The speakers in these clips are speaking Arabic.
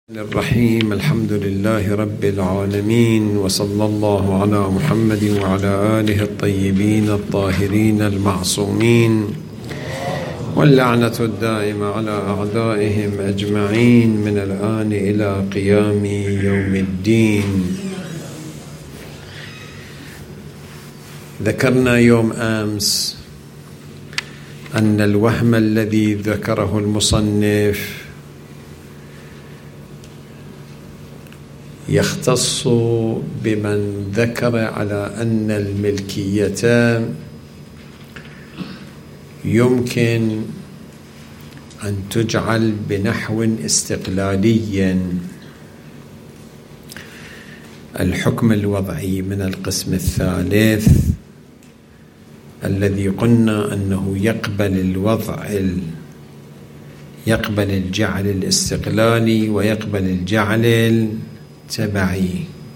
الرحيم. الحمد لله رب العالمين، وصلى الله على محمد وعلى آله الطيبين الطاهرين المعصومين، واللعنة الدائمة على أعدائهم أجمعين من الآن إلى قيام يوم الدين. ذكرنا يوم أمس أن الوهم الذي ذكره المصنف يختص بمن ذكر على أن الملكية يمكن أن تجعل بنحو استقلالي. الحكم الوضعي من القسم الثالث الذي قلنا أنه يقبل الجعل الاستقلالي ويقبل الجعل التبعي.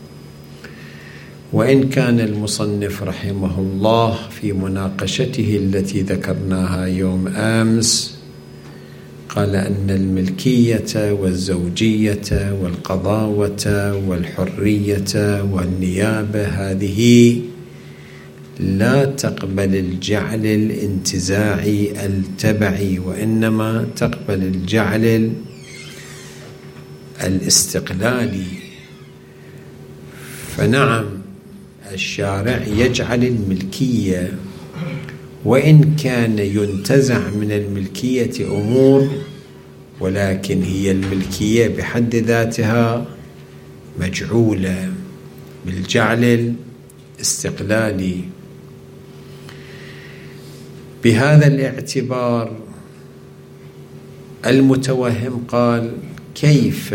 وإن كان المصنف رحمه الله في مناقشته التي ذكرناها يوم أمس قال أن الملكية والزوجية والقضاوة والحرية والنيابة هذه لا تقبل الجعل الانتزاعي التبعي، وإنما تقبل الجعل الاستقلالي. فنعم، الشارع يجعل الملكية وإن كان ينتزع من الملكية أمور، ولكن هي الملكية بحد ذاتها مجعولة بالجعل الاستقلالي. بهذا الاعتبار المتوهم قال: كيف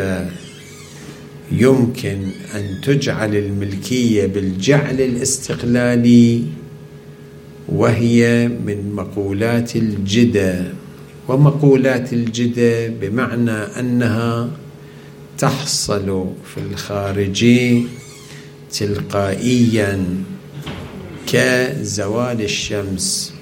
يمكن أن تجعل الملكية بالجعل الاستقلالي وهي من مقولات الجدة؟ ومقولات الجدة بمعنى أنها تحصل في الخارج تلقائيا كزوال الشمس.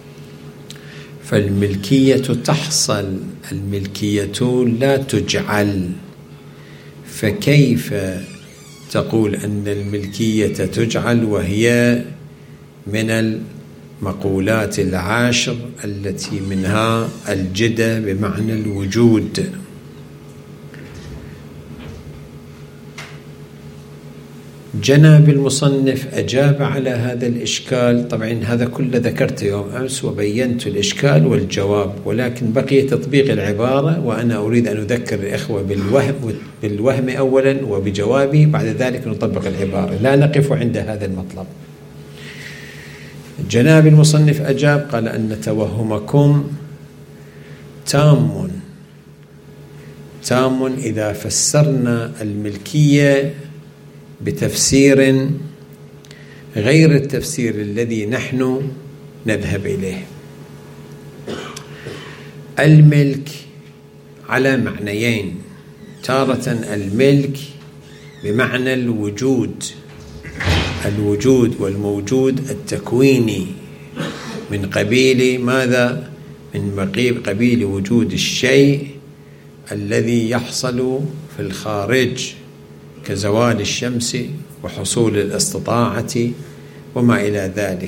فالملكية تحصل، الملكية لا تجعل. فكيف تقول أن الملكية تجعل وهي من المقولات العاشر التي منها الجدة بمعنى الوجود؟ جناب المصنف أجاب على هذا الإشكال. طبعا هذا كله ذكرته يوم أمس وبينت الإشكال والجواب، ولكن بقي تطبيق العبارة، وأنا أريد أن أذكر الإخوة بالوهم أولا وبجوابي، بعد ذلك نطبق العبارة، لا نقف عند هذا المطلب. جناب المصنف أجاب قال أن توهمكم تام إذا فسرنا الملكية بتفسير غير التفسير الذي نحن نذهب إليه. الملك على معنيين: تارة الملك بمعنى الوجود والموجود التكويني، من قبيل ماذا؟ من قبيل وجود الشيء الذي يحصل في الخارج كزوال الشمس وحصول الاستطاعة وما إلى ذلك.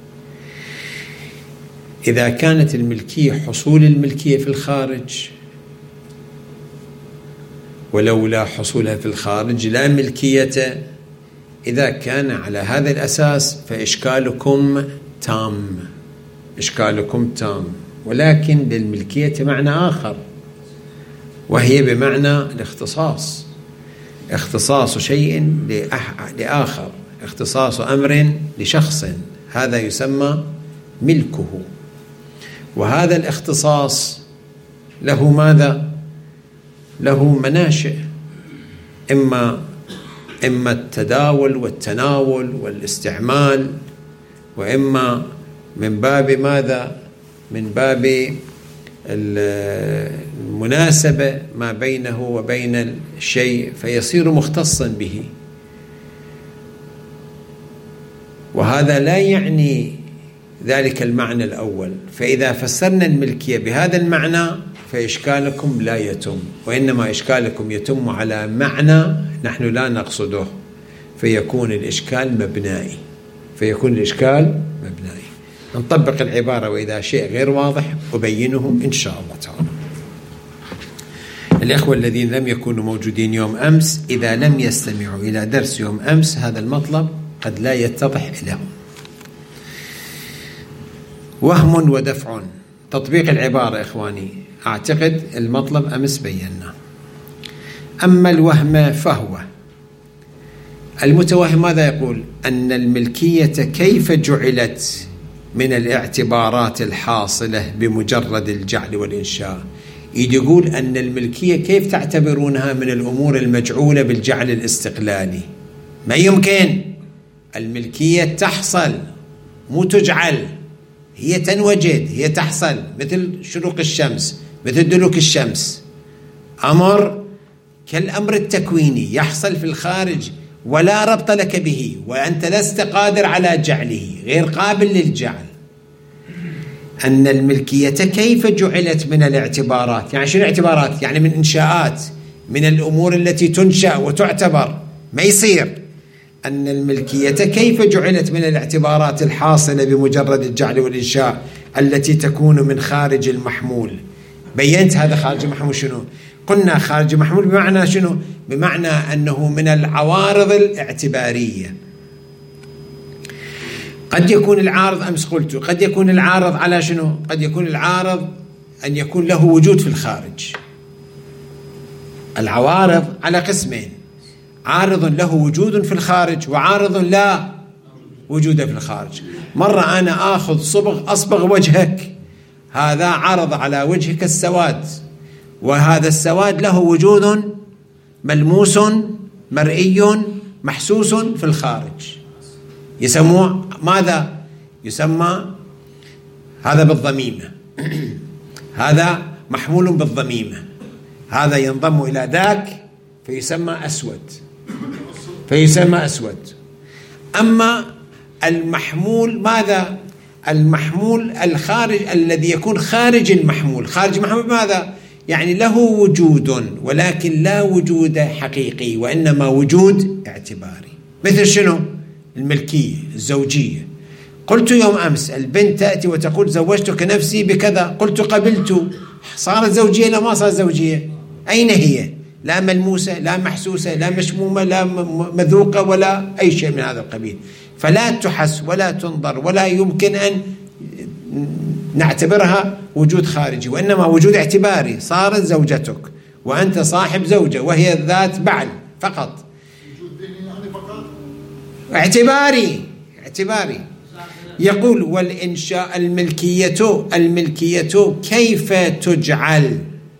إذا كانت الملكية حصول الملكية في الخارج، ولولا حصولها في الخارج لا ملكية، إذا كان على هذا الأساس فإشكالكم تام. ولكن للملكية معنى آخر، وهي بمعنى الاختصاص، اختصاص شيء لآخر، اختصاص أمر لشخص، هذا يسمى ملكه. وهذا الاختصاص له ماذا؟ له مناشئ، إما التداول والتناول والاستعمال، وإما من باب ماذا؟ من باب المناسبة ما بينه وبين الشيء فيصير مختصا به. وهذا لا يعني ذلك المعنى الأول. فإذا فسرنا الملكية بهذا المعنى فإشكالكم لا يتم، وإنما إشكالكم يتم على معنى نحن لا نقصده، فيكون الإشكال مبنائي. نطبق العبارة، وإذا شيء غير واضح أبينه إن شاء الله تعالى. الإخوة الذين لم يكونوا موجودين يوم أمس، إذا لم يستمعوا إلى درس يوم أمس هذا المطلب قد لا يتضح لهم. وهم ودفع، تطبيق العبارة إخواني، أعتقد المطلب أمس بينا. أما الوهم فهو المتوهم ماذا يقول؟ أن الملكية كيف جعلت من الاعتبارات الحاصلة بمجرد الجعل والإنشاء. يقول أن الملكية كيف تعتبرونها من الأمور المجعولة بالجعل الاستقلالي؟ ما يمكن. الملكية تحصل مو تجعل، هي تنوجد، هي تحصل، مثل شروق الشمس، مثل دلوك الشمس. أمر كالأمر التكويني يحصل في الخارج ولا ربط لك به، وأنت لست قادر على جعله، غير قابل للجعل. أن الملكية كيف جعلت من الاعتبارات، يعني شنو الاعتبارات؟ يعني من إنشاءات، من الأمور التي تنشأ وتعتبر، ما يصير. أن الملكية كيف جعلت من الاعتبارات الحاصلة بمجرد الجعل والإنشاء التي تكون من خارج المحمول. بينت هذا خارج المحمول شنو؟ قلنا خارج المحمول بمعنى شنو؟ بمعنى أنه من العوارض الاعتبارية. قد يكون العارض، أمس قلت، قد يكون العارض على شنو؟ قد يكون العارض أن يكون له وجود في الخارج. العوارض على قسمين: عارض له وجود في الخارج، وعارض لا وجود في الخارج. مرة أنا آخذ أصبغ وجهك، هذا عرض على وجهك السواد، وهذا السواد له وجود ملموس مرئي محسوس في الخارج. يسموه ماذا؟ يسمى هذا بالضميمة، هذا محمول بالضميمة، هذا ينضم إلى ذاك فيسمى أسود. أما المحمول ماذا؟ المحمول الخارج الذي يكون خارج المحمول. خارج المحمول ماذا؟ يعني له وجود ولكن لا وجود حقيقي، وإنما وجود اعتباري. مثل شنو؟ الملكية الزوجية. قلت يوم أمس البنت تأتي وتقول زوجتك نفسي بكذا، قلت قبلت، صارت زوجية لا ما صارت زوجية؟ أين هي؟ لا ملموسة، لا محسوسة، لا مشمومة، لا مذوقة، ولا أي شيء من هذا القبيل. فلا تحس ولا تنظر ولا يمكن أن نعتبرها وجود خارجي، وإنما وجود اعتباري. صارت زوجتك وأنت صاحب زوجة وهي ذات بعل فقط. اعتباري. يقول والإنشاء الملكية كيف تجعل؟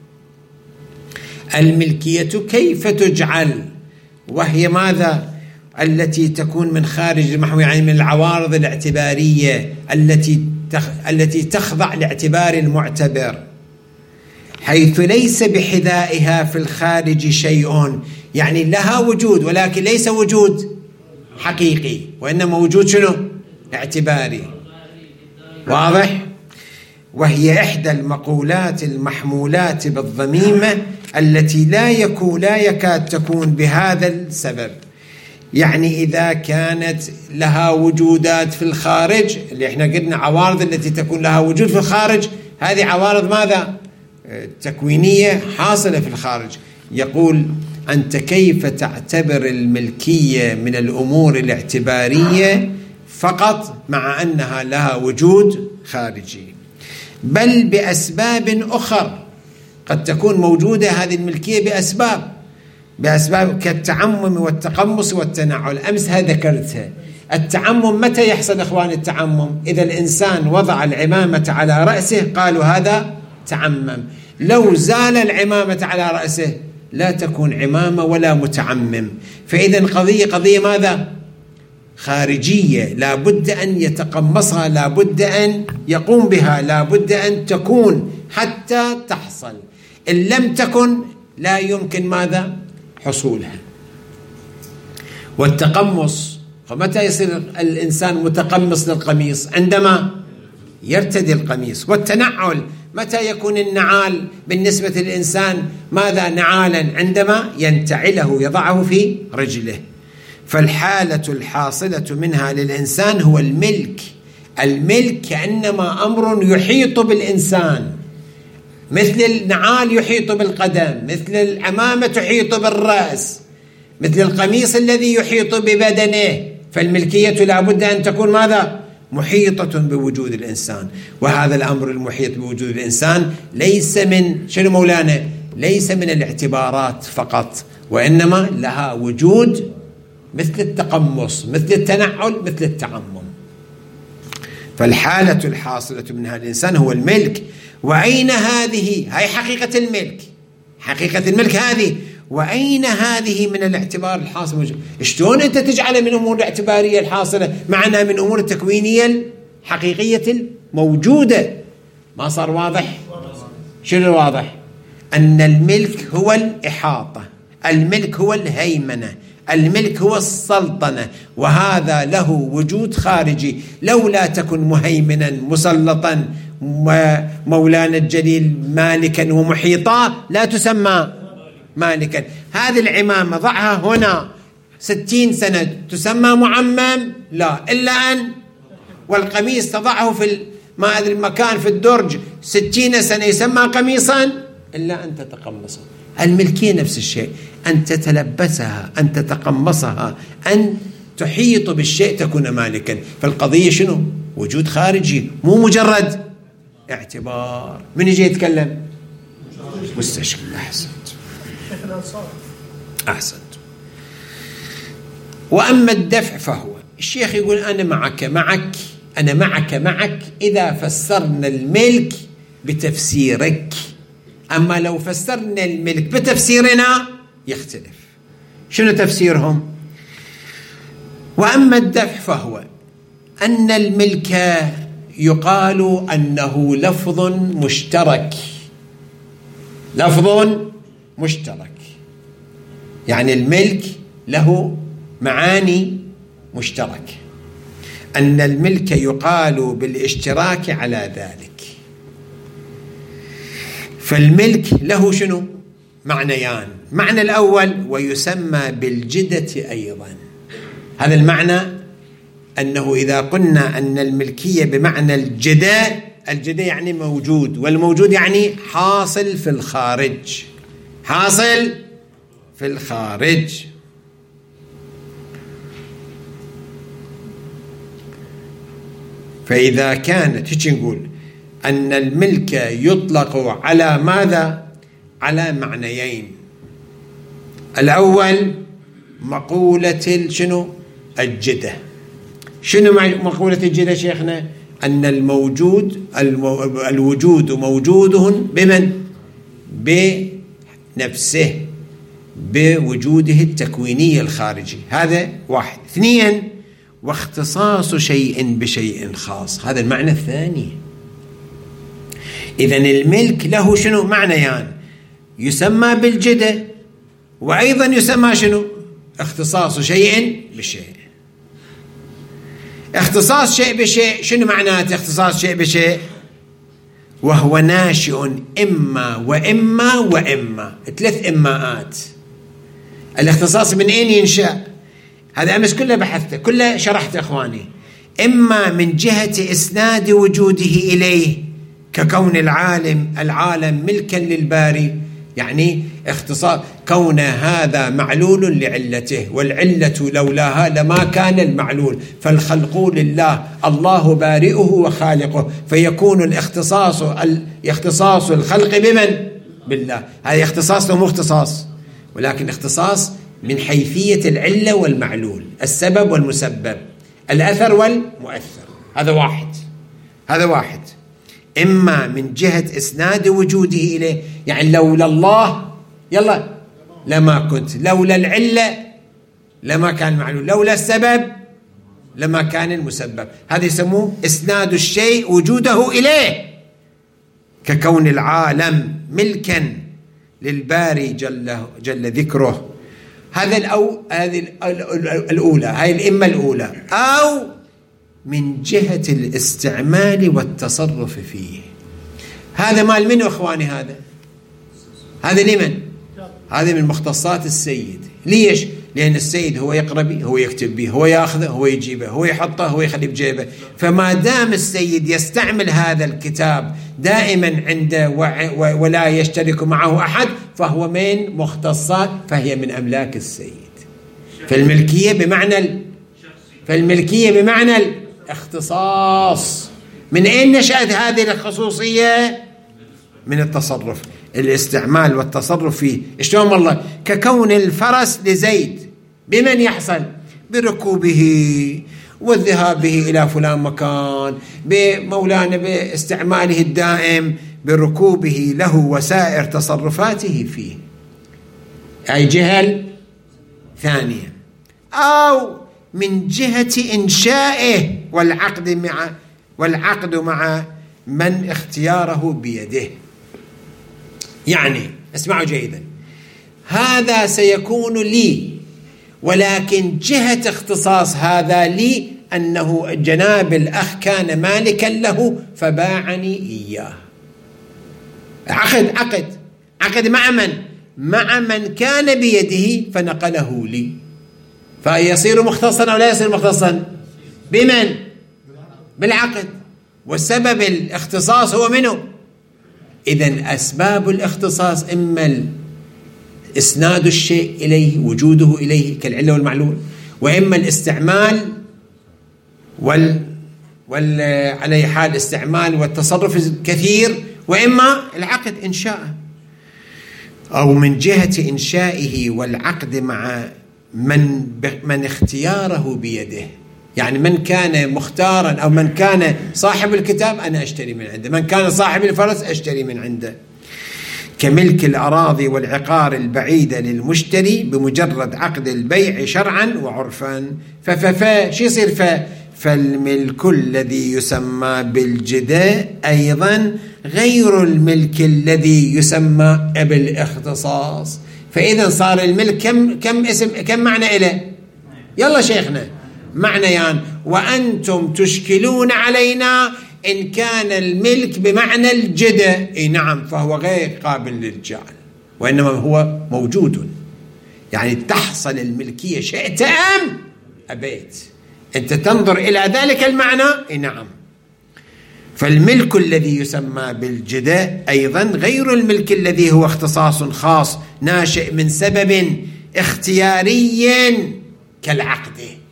الملكية كيف تجعل؟ وهي ماذا؟ التي تكون من خارج المحمول، يعني من العوارض الاعتبارية التي تخضع لاعتبار المعتبر، حيث ليس بحذائها في الخارج شيء. يعني لها وجود ولكن ليس وجود حقيقي، وإنما وجود شنو؟ اعتباري. واضح؟ وهي إحدى المقولات المحمولات بالضميمة التي لا يكاد تكون بهذا السبب. يعني إذا كانت لها وجودات في الخارج، اللي احنا قلنا عوارض التي تكون لها وجود في الخارج، هذه عوارض ماذا؟ تكوينية حاصلة في الخارج. يقول أنت كيف تعتبر الملكية من الأمور الاعتبارية فقط مع أنها لها وجود خارجي، بل بأسباب أخرى قد تكون موجودة هذه الملكية بأسباب كالتعمم والتقمص والتنعل. أمس هذا ذكرتها. التعمم متى يحصل إخوان؟ التعمم إذا الإنسان وضع العمامة على رأسه قالوا هذا تعمم. لو زال العمامة على رأسه لا تكون عمامة ولا متعمم. فإذا قضية ماذا؟ خارجية، لا بد أن يتقمصها، لا بد أن يقوم بها، لا بد أن تكون حتى تحصل. إن لم تكن لا يمكن ماذا؟ حصولها. والتقمص، فمتى يصير الإنسان متقمص للقميص؟ عندما يرتدي القميص. والتنعل متى يكون النعال بالنسبة للإنسان ماذا؟ نعالا عندما ينتعله يضعه في رجله. فالحالة الحاصلة منها للإنسان هو الملك. الملك كأنما أمر يحيط بالإنسان، مثل النعال يحيط بالقدم، مثل العمامة تحيط بالرأس، مثل القميص الذي يحيط ببدنه. فالملكية لا بد أن تكون ماذا؟ محيطة بوجود الإنسان. وهذا الأمر المحيط بوجود الإنسان ليس من شنو مولانا؟ ليس من الاعتبارات فقط، وإنما لها وجود مثل التقمص، مثل التنعل، مثل التعمم. فالحالة الحاصلة من هذا الإنسان هو الملك. وأين هذه؟ هاي حقيقة الملك، حقيقة الملك هذه. وأين هذه من الاعتبار الحاصل؟ شلون أنت تجعل من أمور الاعتبارية الحاصلة معنى من أمور التكوينية الحقيقية الموجودة؟ ما صار واضح؟ شنو الواضح؟ أن الملك هو الإحاطة، الملك هو الهيمنة، الملك هو السلطنة، وهذا له وجود خارجي. لولا تكن مهيمنا مسلطا مولانا الجليل مالكا ومحيطا لا تسمى مالكا. هذه العمامة ضعها هنا 60 سنة تسمى معمم؟ لا، إلا أن. والقميص تضعه في هذا المكان في الدرج 60 سنة يسمى قميصا؟ إلا أن تتقمصه. الملكية نفس الشيء، أن تتلبسها، أن تتقمصها، أن تحيط بالشيء تكون مالكا. فالقضية شنو؟ وجود خارجي، مو مجرد اعتبار. من يجي يتكلم؟ مستشكل. أحسنت. وأما الدفع فهو، الشيخ يقول أنا معك أنا معك إذا فسرنا الملك بتفسيرك. أما لو فسرنا الملك بتفسيرنا يختلف. شنو تفسيرهم؟ وأما الدفع فهو أن الملك يقال أنه لفظ مشترك، لفظ مشترك، يعني الملك له معاني مشتركة. أن الملك يقال بالاشتراك على ذلك. فالملك له شنو؟ معنيان. معنى الأول ويسمى بالجدة أيضا. هذا المعنى أنه إذا قلنا أن الملكية بمعنى الجدة، الجدة يعني موجود، والموجود يعني حاصل في الخارج، حاصل في الخارج. فإذا كانت هيك نقول أن الملك يطلق على ماذا؟ على معنيين. الأول مقولة شنو؟ الجدة. شنو مقولة الجدة شيخنا؟ أن الموجود الوجود موجوده بمن؟ بنفسه، بوجوده التكويني الخارجي. هذا واحد. اثنين، واختصاص شيء بشيء خاص. هذا المعنى الثاني. إذن الملك له شنو؟ معنيان، يسمى بالجدة، وأيضا يسمى شنو؟ اختصاص شيء بشيء. اختصاص شيء بشيء شنو معناته؟ اختصاص شيء بشيء وهو ناشئ إما وإما وإما، ثلاث إماءات. الاختصاص من أين ينشأ؟ هذا أمس كله بحثته، كله شرحته أخواني. إما من جهة إسناد وجوده إليه ككون العالم ملكا للباري، يعني اختصاص كون هذا معلول لعلته، والعلة لولاها لما كان المعلول، فالخلق لله، الله بارئه وخالقه، فيكون اختصاص الخلق بمن؟ بالله. هذا اختصاص مو اختصاص، ولكن اختصاص من حيثية العلة والمعلول، السبب والمسبب، الأثر والمؤثر. هذا واحد. إما من جهة إسناد وجوده إليه، يعني لولا الله يلا لما كنت، لولا العلة لما كان معلول، لولا السبب لما كان المسبب. هذا يسموه إسناد الشيء وجوده إليه، ككون العالم ملكا للباري جل ذكره. هذه الأولى، هاي الإمة الأولى. أو من جهة الاستعمال والتصرف فيه. هذا مال منو أخواني؟ هذا لمن؟ هذا من مختصات السيد. ليش؟ لأن السيد هو يقرأ به، هو يكتب به، هو يأخذه، هو يجيبه، هو يحطه، هو يخليه بجيبه. فما دام السيد يستعمل هذا الكتاب دائما عنده ولا يشترك معه أحد، فهو من مختصات، فهي من أملاك السيد. فالملكية بمعنى الاختصاص. من أين نشأت هذه الخصوصية؟ من التصرف، الاستعمال والتصرف فيه. شلون والله؟ ككون الفرس لزيد بمن يحصل؟ بركوبه والذهاب به إلى فلان مكان، بمولانا باستعماله الدائم، بركوبه له وسائر تصرفاته فيه. أي جهة ثانية. أو من جهة إنشائه والعقد مع من اختياره بيده. يعني اسمعوا جيدا، هذا سيكون لي، ولكن جهة اختصاص هذا لي أنه جناب الأخ كان مالكا له فباعني إياه. عقد مع من كان بيده فنقله لي، فيصير مختصا أو لا يصير مختصا؟ بمن؟ بالعقد. والسبب الاختصاص هو منه. إذن أسباب الاختصاص إما إسناد الشيء إليه، وجوده إليه كالعلة والمعلول، وإما الاستعمال على حال استعمال والتصرف الكثير، وإما العقد إنشاءه. أو من جهة إنشائه والعقد مع من اختياره بيده. يعني من كان مختارا أو من كان صاحب الكتاب أنا أشتري من عنده، من كان صاحب الفرس أشتري من عنده. كملك الأراضي والعقار البعيدة للمشتري بمجرد عقد البيع شرعا وعرفا. شو يصير؟ فالملك الذي يسمى بالجداء أيضا غير الملك الذي يسمى بالاختصاص. فإذا صار الملك كم معنى إله؟ يلا شيخنا، معنيان. وأنتم تشكلون علينا إن كان الملك بمعنى الجدة. إيه نعم، فهو غير قابل للجعل، وإنما هو موجود. يعني تحصل الملكية شئت أم أبيت، أنت تنظر إلى ذلك المعنى. إيه نعم. فالملك الذي يسمى بالجدة أيضا غير الملك الذي هو اختصاص خاص ناشئ من سبب اختياري كالعقد.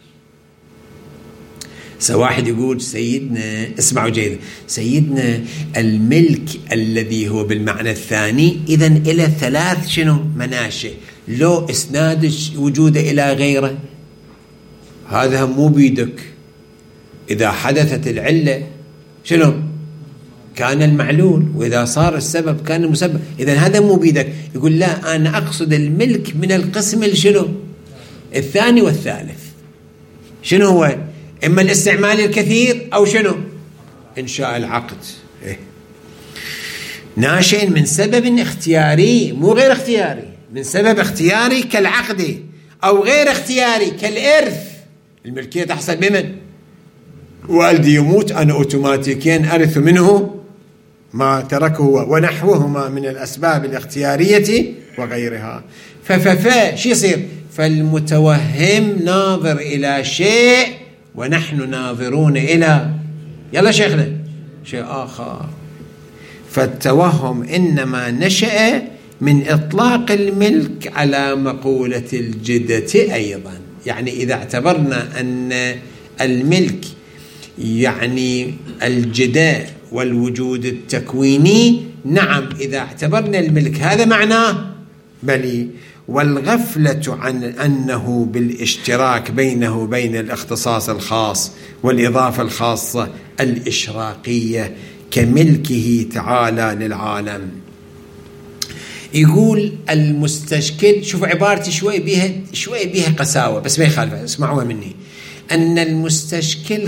واحد يقول سيدنا، اسمعوا جيدا، سيدنا الملك الذي هو بالمعنى الثاني إذن إلى 3 مناشئ، لو إسناد وجوده إلى غيره هذا مو بيدك. إذا حدثت العلة كان المعلول، وإذا صار السبب كان المسبب. إذن هذا مو بيدك. يقول لا، أنا أقصد الملك من القسم الثاني والثالث. شنو هو؟ إما الاستعمال الكثير أو إنشاء العقد. ناشئ من سبب اختياري، مو غير اختياري، من سبب اختياري كالعقد، أو غير اختياري كالإرث. الملكية تحصل بمن؟ والدي يموت، أنا أوتوماتيكيا أرث منه ما تركه، ونحوهما من الأسباب الاختيارية وغيرها. شو يصير؟ فالمتوهم ناظر إلى شيء ونحن ناظرون إلى يلا شيخنا شيء آخر. فالتوهم إنما نشأ من إطلاق الملك على مقولة الجدة أيضا. يعني إذا اعتبرنا أن الملك يعني الجداء والوجود التكويني، نعم إذا اعتبرنا الملك هذا معناه بلي. والغفلة عن أنه بالاشتراك بينه وبين الاختصاص الخاص والإضافة الخاصة الإشراقية كملكه تعالى للعالم. يقول المستشكل، شوف عبارتي شوي بيها قساوة بس ما يخالف، اسمعوها مني. أن المستشكل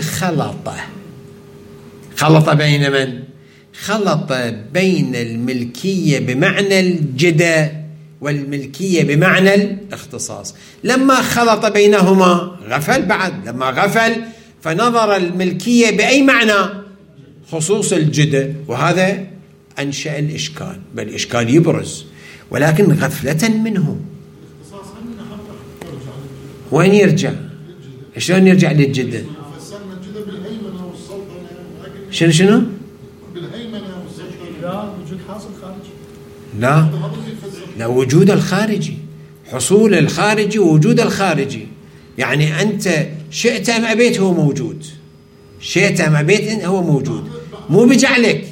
خلط بين من؟ خلط بين الملكية بمعنى الجدة والملكية بمعنى الاختصاص. لما خلط بينهما غفل بعد، لما غفل فنظر الملكية بأي معنى؟ خصوص الجدة، وهذا أنشأ الإشكال، بل الإشكال يبرز ولكن غفلة منه. وين يرجع؟ شلون يرجع للجدة؟ شنو؟ بالهيمنة والسلطنة. لا وجود حاصل خارجي. لا وجود الخارجي، حصول الخارجي ووجود الخارجي. يعني أنت شئت أم أبيت هو موجود، شئت أم أبيت هو موجود، مو بجعلك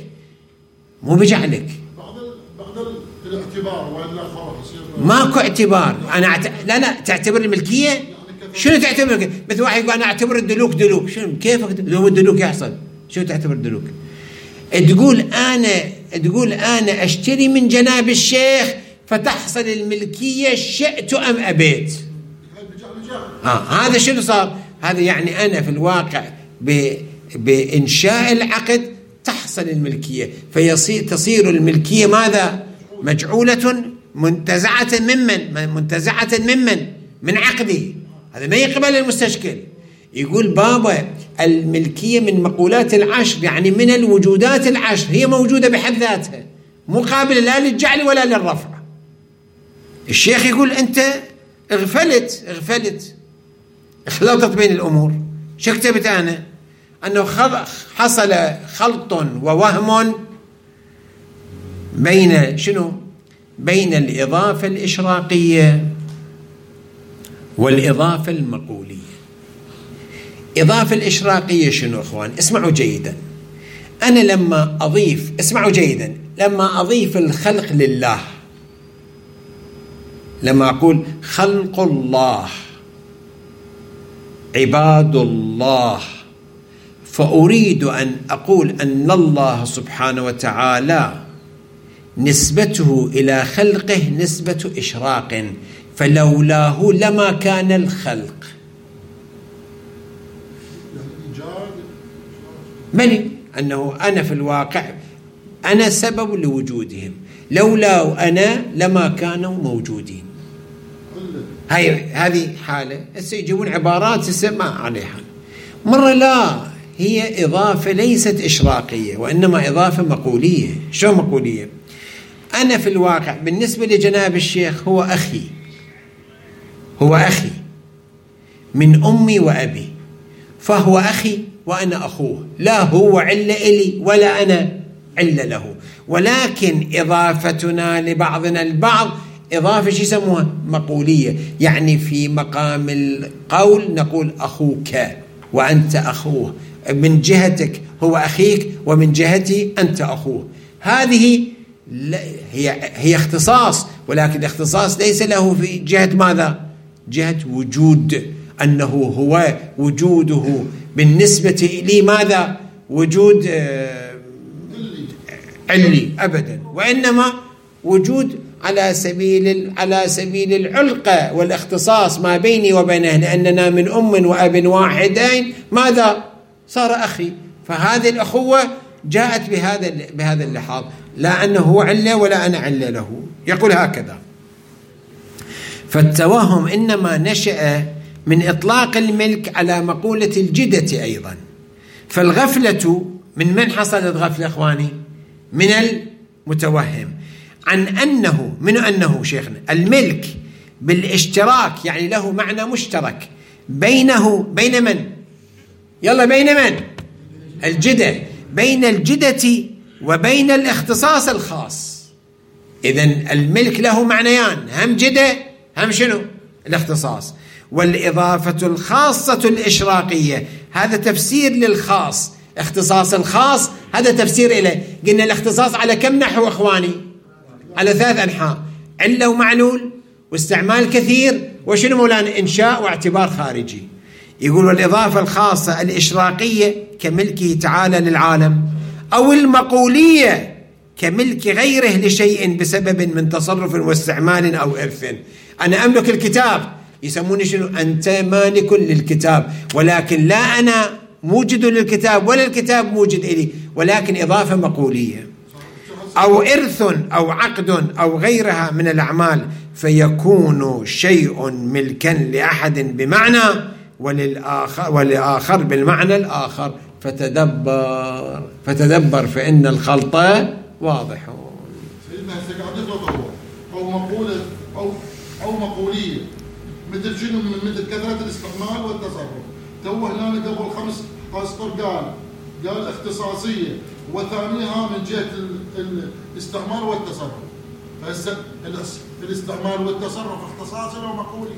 بعض الاعتبار وإلا خلاص ماكو اعتبار. أنا لا تعتبر الملكية. شنو تعتبر؟ مثل واحد يقول أنا أعتبر الدلوك. شنو كيفك لو الدلوك يحصل؟ شنو تعتبر الدلوك؟ تقول أنا أشتري من جناب الشيخ فتحصل الملكية شئت أم أبيت. هذا شنو صار؟ هذا يعني أنا في الواقع بإنشاء العقد تحصل الملكية، تصير الملكية ماذا؟ مجعولة منتزعة ممن؟ من عقدي. هذا ما يقبل المستشكل. يقول بابا الملكية من مقولات العشر، يعني من الوجودات العشر، هي موجودة بحد ذاتها، مقابلة لا للجعل ولا للرفع. الشيخ يقول أنت اغفلت اختلطت بين الأمور. شو كتبت أنا؟ أنه حصل خلط ووهم بين شنو؟ بين الإضافة الإشراقية والإضافة المقولية. إضافة الإشراقية شنو أخوان؟ اسمعوا جيدا. أنا لما أضيف الخلق لله، لما أقول خلق الله، عباد الله، فأريد أن أقول أن الله سبحانه وتعالى نسبته إلى خلقه نسبة إشراق، فلولاه لما كان الخلق. بل أنه أنا في الواقع أنا سبب لوجودهم، لولا أنا لما كانوا موجودين. هذه حالة. يجيبون عبارات ما عليها. مرة لا، هي إضافة ليست إشراقية وإنما إضافة مقولية. شو مقولية؟ أنا في الواقع بالنسبة لجناب الشيخ هو أخي من أمي وأبي، فهو أخي وأنا أخوه، لا هو علة إلي ولا أنا علة له، ولكن إضافتنا لبعضنا البعض إضافة شو يسموها؟ مقولية. يعني في مقام القول نقول أخوك وأنت أخوه، من جهتك هو أخيك ومن جهتي أنت أخوه. هذه هي اختصاص، ولكن الاختصاص ليس له في جهة ماذا؟ جهة وجود، أنه هو وجوده بالنسبة لي ماذا؟ وجود علي أبدا، وإنما وجود على سبيل العلقة والاختصاص ما بيني وبينه، لأننا من أم وأب واحدين ماذا؟ صار أخي. فهذه الأخوة جاءت بهذا اللحاظ، لا أنه هو علة ولا أنا علة له. يقول هكذا: فالتوهم إنما نشأ من إطلاق الملك على مقولة الجدة أيضا. فالغفلة من حصلت غفلة إخواني؟ من المتوهم عن أنه شيخنا الملك بالاشتراك، يعني له معنى مشترك بين من؟ يلا بين من؟ الجدة، بين الجدة وبين الاختصاص الخاص. إذن الملك له معنيان، هم جدة هم شنو؟ الاختصاص. والإضافة الخاصة الإشراقية هذا تفسير للخاص، اختصاص الخاص هذا تفسير إليه. قلنا الاختصاص على كم نحو أخواني؟ على 3 أنحاء: علة ومعلول واستعمال كثير وشنو مولانا؟ إنشاء واعتبار خارجي. يقول والإضافة الخاصة الإشراقية كملكه تعالى للعالم، أو المقولية كملك غيره لشيء بسبب من تصرف واستعمال أو إرث. أنا أملك الكتاب، يسموني شنو؟ أنت مالك للكتاب، ولكن لا أنا موجد للكتاب ولا الكتاب موجد إلي، ولكن إضافة مقولية. أو إرث أو عقد أو غيرها من الأعمال، فيكون شيء ملكا لأحد بمعنى ولآخر بالمعنى الآخر، فتدبر فإن الخلط واضح. سيدنا هسه قاعد يخلط هو أو مقولة أو مقولية، مثل شنو؟ مثل كثرة الاستعمال والتصرف. تو هنا قبل 5 أسطر قال اختصاصية، وثانيها من جهة الاستعمال والتصرف. هسه الاستعمال والتصرف اختصاصي أو مقولي؟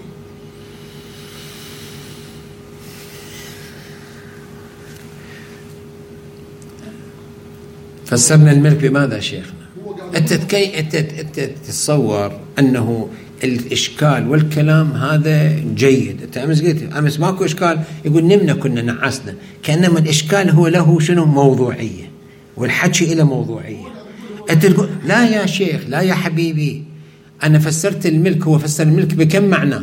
فسرنا الملك بماذا شيخنا؟ أنت تتصور أنه الإشكال والكلام هذا جيد. أنت أمس ماكو إشكال، يقول نمنا كنا نعسنا، كأنما الإشكال هو له شنو؟ موضوعية، والحكي إلى موضوعية. أنت تقول لا يا شيخ، لا يا حبيبي، أنا فسرت الملك، هو فسر الملك بكم معنى؟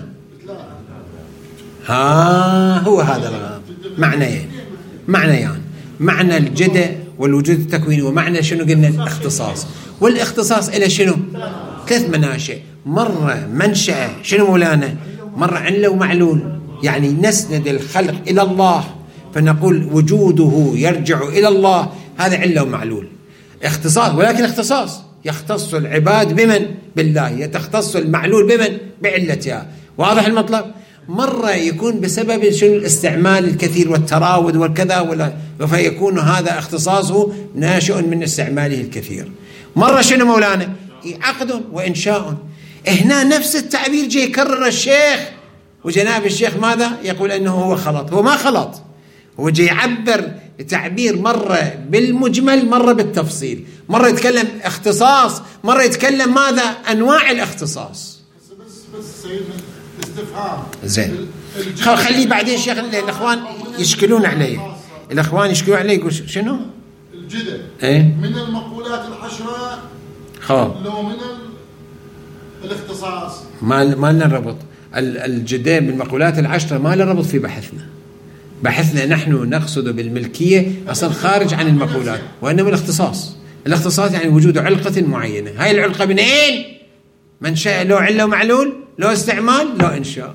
هو هذا معنيان، معنى الجدة والوجود التكويني، ومعنى شنو قلنا؟ الاختصاص. والاختصاص إلى شنو؟ 3 مناشئ. مرة منشأ شنو مولانا؟ مرة علة ومعلول، يعني نسند الخلق إلى الله فنقول وجوده يرجع إلى الله، هذا علة ومعلول. اختصاص، ولكن اختصاص يختص العباد بمن؟ بالله. يتختص المعلول بمن؟ بعلتها. واضح المطلب؟ مرة يكون بسبب شنو؟ الاستعمال الكثير والتراود والكذا، فيكون هذا اختصاصه ناشئ من استعماله الكثير. مرة شنو مولانا؟ عقد وإنشاء. هنا نفس التعبير جاي يكرر الشيخ، وجناب الشيخ ماذا يقول؟ أنه هو خلط. هو ما خلط، هو جاي يعبر تعبير مرة بالمجمل، مرة بالتفصيل، مرة يتكلم اختصاص، مرة يتكلم ماذا؟ أنواع الاختصاص. بس سيدنا استفهام زين، خليه بعدين شيخ. الأخوان يشكلون علي، الأخوان يشكلون علي، يقول شنو؟ الجدة إيه؟ من المقولات 10 لو من الاختصاص ما لنا ربط. الجدة بالمقولات 10 ما لنا ربط في بحثنا نحن نقصد بالملكية أصلا خارج عن المقولات، وإنما الاختصاص يعني وجود علقة معينة. هاي العلقة من أين؟ منشأ له علة ومعلول، له استعمال، له إنشاء.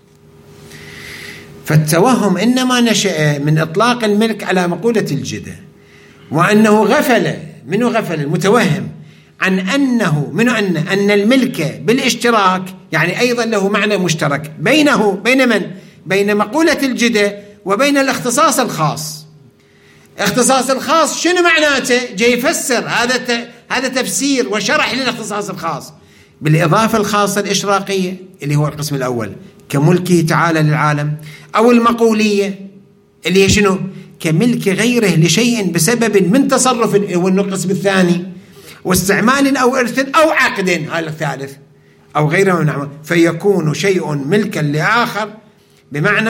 فالتوهم إنما نشأ من إطلاق الملك على مقولة الجدة، وأنه غفل المتوهم عن أنه أن الملك بالاشتراك يعني أيضا له معنى مشترك بين من؟ بين مقولة الجدة وبين الاختصاص الخاص. اختصاص الخاص شنو معناته؟ جاي يفسر، هذا تفسير وشرح للاختصاص الخاص بالإضافة الخاصة الإشراقية اللي هو القسم الأول كملكه تعالى للعالم، أو المقولية اللي هي شنو؟ كملك غيره لشيء بسبب من تصرف، والقسم الثاني، واستعمال أو إرث أو عقد، هذا الثالث، أو غيره من أعمال، فيكون شيء ملكا لآخر بمعنى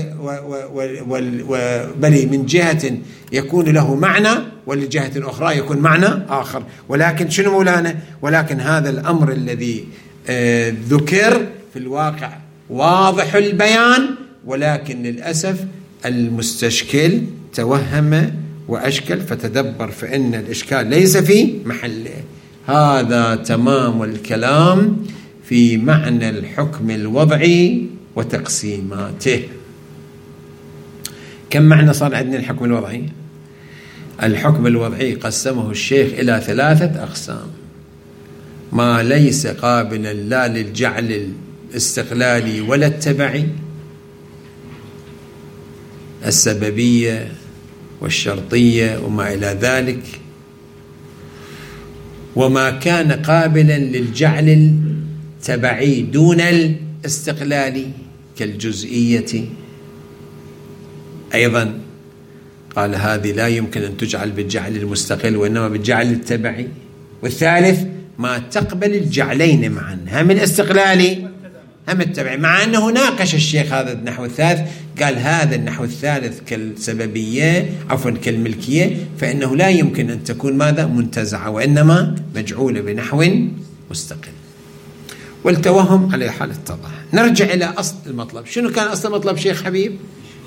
بل من جهة يكون له معنى، ولجهة أخرى يكون معنى آخر. ولكن شنو مولانا؟ ولكن هذا الأمر الذي ذكر في الواقع واضح البيان، ولكن للأسف المستشكل توهم وأشكل، فتدبر فإن الإشكال ليس في محله. هذا تمام الكلام في معنى الحكم الوضعي وتقسيماته. كم معنى صار عندنا الحكم الوضعي؟ الحكم الوضعي قسمه الشيخ إلى 3 أقسام: ما ليس قابلا لا للجعل الاستقلالي ولا التبعي، السببية والشرطية وما إلى ذلك، وما كان قابلا للجعل التبعي دون الاستقلالي كالجزئية أيضا قال هذه لا يمكن أن تجعل بالجعل المستقل وإنما بالجعل التبعي. والثالث ما تقبل الجعلين معا، هم الاستقلالي هم التبعي، مع أنه ناقش الشيخ هذا النحو الثالث، قال هذا النحو الثالث كالسببية كالملكية فإنه لا يمكن أن تكون ماذا؟ منتزعة، وإنما مجعولة بنحو مستقل. والتوهم على حال اتضح. نرجع إلى أصل المطلب. شنو كان أصل المطلب شيخ حبيب؟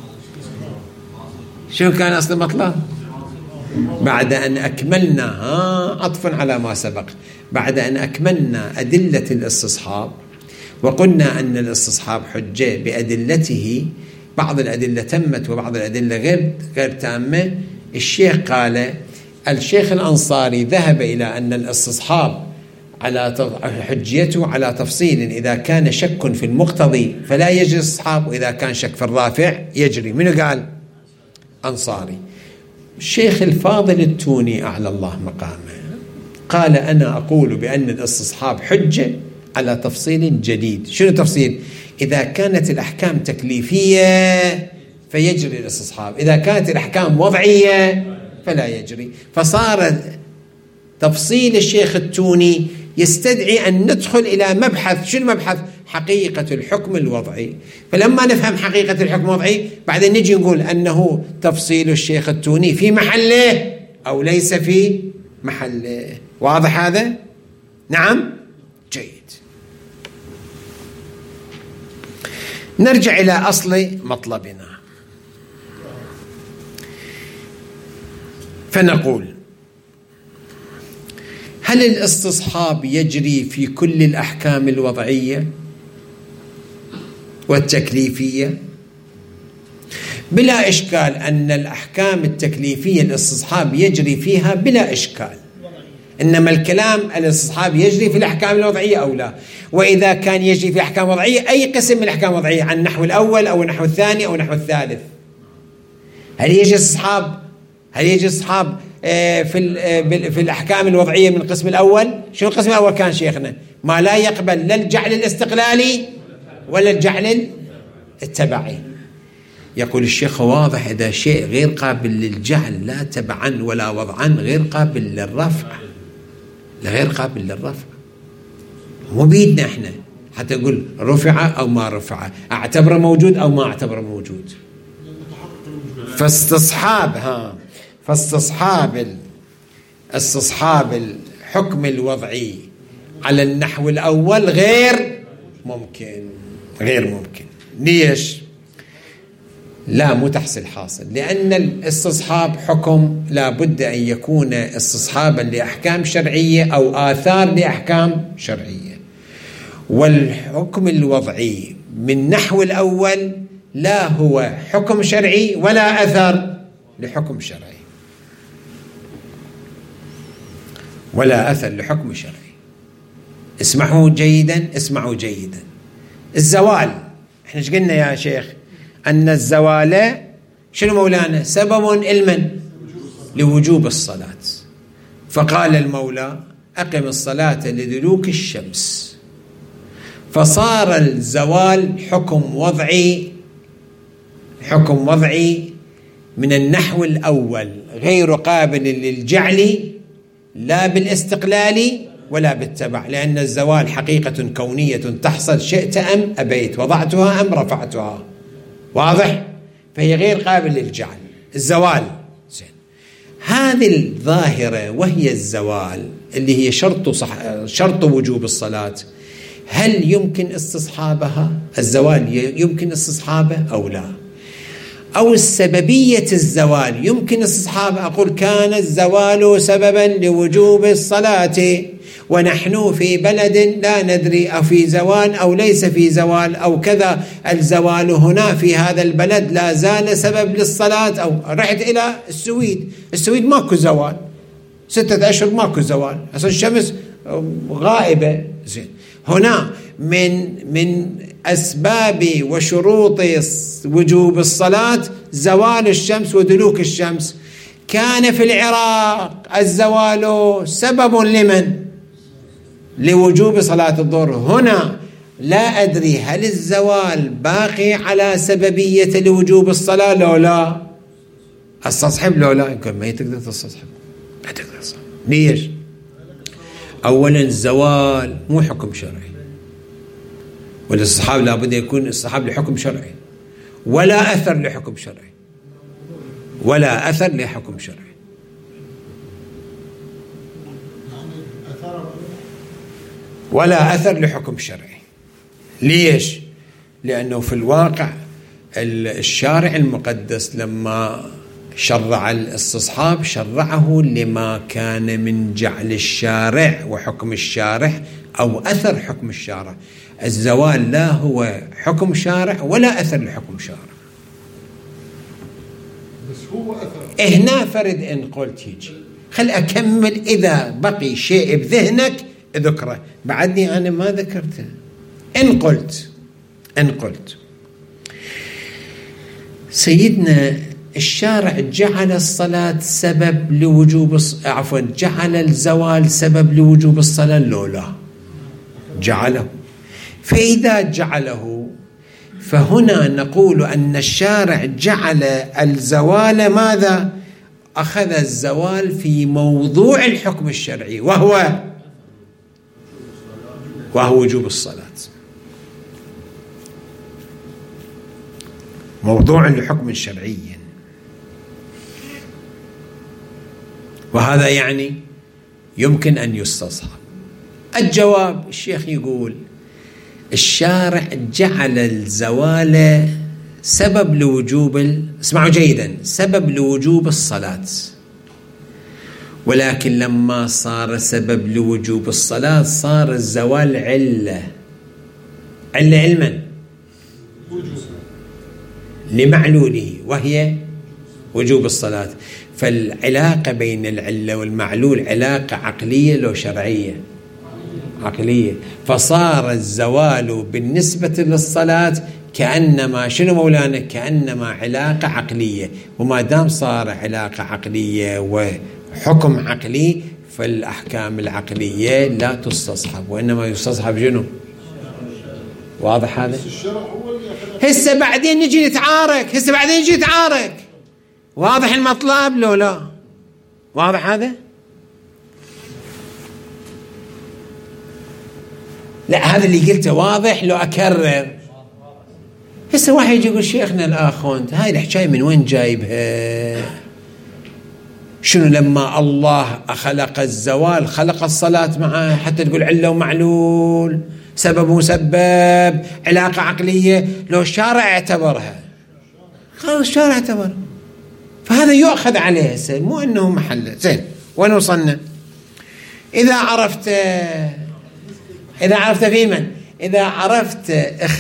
شنو كان أصل المطلب؟ بعد أن أكملنا عطفا على ما سبق، بعد أن أكملنا أدلة الاستصحاب وقلنا أن الاستصحاب حجة بأدلته، بعض الأدلة تمت وبعض الأدلة غير تامة. الشيخ قال الشيخ الأنصاري ذهب إلى أن الاستصحاب على حجيته على تفصيل، إذا كان شك في المقتضي فلا يجري الاستصحاب، وإذا كان شك في الرافع يجري. منو قال؟ أنصاري. الشيخ الفاضل التوني أعلى الله مقامه قال أنا أقول بأن الاستصحاب حجة على تفصيل جديد. شنو تفصيل؟ إذا كانت الأحكام تكليفية فيجري الاستصحاب، إذا كانت الأحكام وضعية فلا يجري. فصار تفصيل الشيخ التوني يستدعي أن ندخل إلى مبحث. شو المبحث؟ حقيقة الحكم الوضعي. فلما نفهم حقيقة الحكم الوضعي بعدين نجي نقول أنه تفصيل الشيخ التوني في محله أو ليس في محله. واضح هذا؟ نعم؟ جيد. نرجع إلى أصل مطلبنا فنقول هل الاستصحاب يجري في كل الأحكام الوضعية والتكليفية؟ بلا إشكال أن الأحكام التكليفية الاستصحاب يجري فيها بلا إشكال، إنما الكلام الاستصحاب يجري في الأحكام الوضعية أو لا. وإذا كان يجري في أحكام وضعية أي قسم من الأحكام الوضعية، عن النحو الأول أو النحو الثاني أو النحو الثالث، هل يجري استصحاب في الأحكام الوضعية من القسم الأول؟ شو القسم الأول كان شيخنا؟ ما لا يقبل لا الجعل الاستقلالي ولا الجعل التبعي. يقول الشيخ واضح إذا شيء غير قابل للجعل لا تبعا ولا وضعا غير قابل للرفع، غير قابل للرفع. مو بيدنا احنا حتى نقول رفع أو ما رفع، اعتبره موجود أو ما اعتبره موجود. فاستصحاب الحكم الوضعي على النحو الأول غير ممكن. ليش؟ لا مو تحصيل حاصل، لأن الاستصحاب حكم لا بد أن يكون استصحابا لأحكام شرعية أو آثار لأحكام شرعية، والحكم الوضعي من نحو الأول لا هو حكم شرعي ولا أثر لحكم شرعي، ولا أثر لحكم شرعي. اسمعوا جيدا. الزوال احنا ايش قلنا يا شيخ؟ أن الزوال شنو مولانا؟ سبب علما لوجوب الصلاة. فقال المولى أقم الصلاة لدلوك الشمس، فصار الزوال حكم وضعي من النحو الأول غير قابل للجعل لا بالاستقلال ولا بالتبع، لأن الزوال حقيقة كونية تحصل شئت أم أبيت، وضعتها أم رفعتها. واضح؟ فهي غير قابل للجعل. الزوال زين. هذه الظاهرة وهي الزوال اللي هي شرط وجوب الصلاة، هل يمكن استصحابها؟ الزوال يمكن استصحابه أو لا؟ أو السببية الزوال يمكن استصحابه؟ أقول كان الزوال سببا لوجوب الصلاة ونحن في بلد لا ندري أفي زوال أو ليس في زوال أو كذا، الزوال هنا في هذا البلد لا زال سبب للصلاة. أو رحت إلى السويد ماكو زوال 6 أشهر ماكو زوال، أصلا الشمس غائبة. زين، هنا من أسباب وشروط وجوب الصلاة زوال الشمس ودلوك الشمس. كان في العراق الزوال سبب لمن؟ لوجوب صلاة الظهر. هنا لا أدري هل الزوال باقي على سببية لوجوب الصلاة لو لا استصحب لو لا؟ يمكن ما تقدر تستصحب، ما تقدر تستصحب. ليش؟ أولا الزوال مو حكم شرعي، والاستصحاب لابد يكون استصحاب لحكم شرعي، ولا أثر لحكم شرعي، ولا أثر لحكم شرعي. ليش؟ لأنه في الواقع الشارع المقدس لما شرع الاستصحاب شرعه لما كان من جعل الشارع وحكم الشارع أو أثر حكم الشارع. الزوال لا هو حكم شارع ولا أثر لحكم شارع. بس هو أثر هنا فرد إن قلت يجي، خل أكمل، إذا بقي شيء بذهنك ذكره، بعدني أنا ما ذكرته. إن قلت سيدنا الشارع جعل الصلاة سبب لوجوب جعل الزوال سبب لوجوب الصلاة، لا جعله. فإذا جعله فهنا نقول أن الشارع جعل الزوال ماذا؟ أخذ الزوال في موضوع الحكم الشرعي، وهو وجوب الصلاة، موضوع لحكم شرعي. وهذا يعني يمكن أن يستصحب. الجواب، الشيخ يقول الشارع جعل الزوال سبب لوجوب اسمعوا جيدا، سبب لوجوب الصلاة، ولكن لما صار سبب لوجوب الصلاة صار الزوال علة علما لمعلوله وهي وجوب الصلاة. فالعلاقة بين العلة والمعلول علاقة عقلية لو شرعية؟ عقلية. فصار الزوال بالنسبة للصلاة كأنما شنو مولانا؟ كأنما علاقة عقلية، وما دام صار علاقة عقلية وحكم عقلي فالأحكام العقلية لا تستصحب، وإنما يستصحب شنو؟ واضح هذا؟ هسه بعدين نجي نتعارك، واضح المطلب لو لا؟ واضح هذا؟ لا، هذا اللي قلته واضح لو أكرر. هسه واحد يجي يقول شيخنا الآخوند هاي الحكاية من وين جايبها؟ شنو لما الله خلق الزوال خلق الصلاة معه حتى تقول علة ومعلول، سبب ومسبب، علاقة عقلية؟ لو الشارع اعتبرها خلاص الشارع اعتبر، فهذا يؤخذ عليه هسه، مو انه محله. زين، وين وصلنا؟ إذا عرفت في من؟ إذا عرفت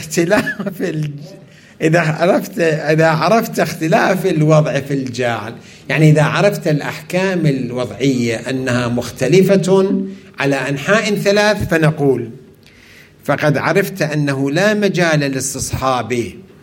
اختلاف الوضع في الجاعل، يعني إذا عرفت الأحكام الوضعية أنها مختلفة على أنحاء ثلاث، فنقول فقد عرفت أنه لا مجال لاستصحاب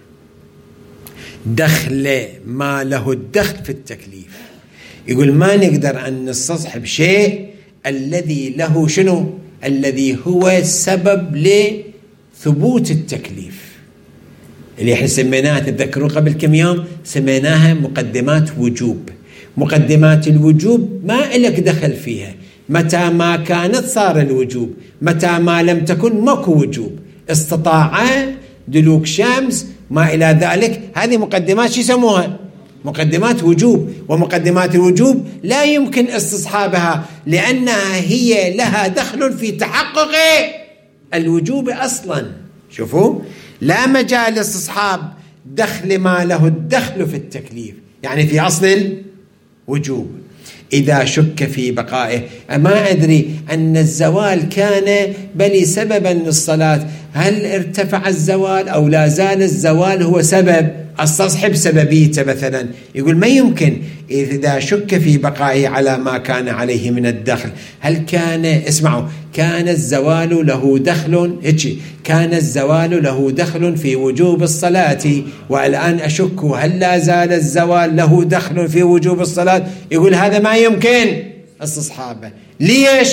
دخل ما له الدخل في التكليف. يقول ما نقدر أن نستصحب شيء الذي له شنو؟ الذي هو سبب لثبوت التكليف، اللي احنا سميناها، تتذكروا قبل كم يوم سميناها مقدمات وجوب. مقدمات الوجوب ما إلك دخل فيها، متى ما كانت صار الوجوب، متى ما لم تكن ماكو وجوب، استطاع دلوك شمس ما إلى ذلك، هذه مقدمات شو يسموها؟ مقدمات وجوب. ومقدمات الوجوب لا يمكن استصحابها لأنها هي لها دخل في تحقق الوجوب أصلا. شوفوا، لا مجال استصحاب دخل ما له الدخل في التكليف، يعني في أصل الوجوب. إذا شك في بقائه، ما أدري أن الزوال كان بل سببا للصلاة، هل ارتفع الزوال أو لا زال الزوال هو سبب؟ استصحب سببيته مثلا. يقول ما يمكن إذا شك في بقائه على ما كان عليه من الدخل. هل كان، اسمعوا، كان الزوال له دخل، كان الزوال له دخل في وجوب الصلاة، والآن أشك هل لا زال الزوال له دخل في وجوب الصلاة؟ يقول هذا ما يمكن استصحابه. ليش؟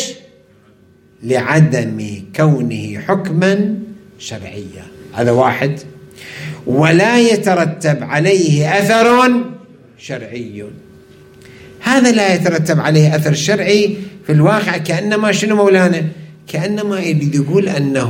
لعدم كونه حكما شرعيا، هذا واحد. ولا يترتب عليه أثر شرعي، هذا لا يترتب عليه أثر شرعي في الواقع. كأنما شنو مولانا؟ كأنما يريد يقول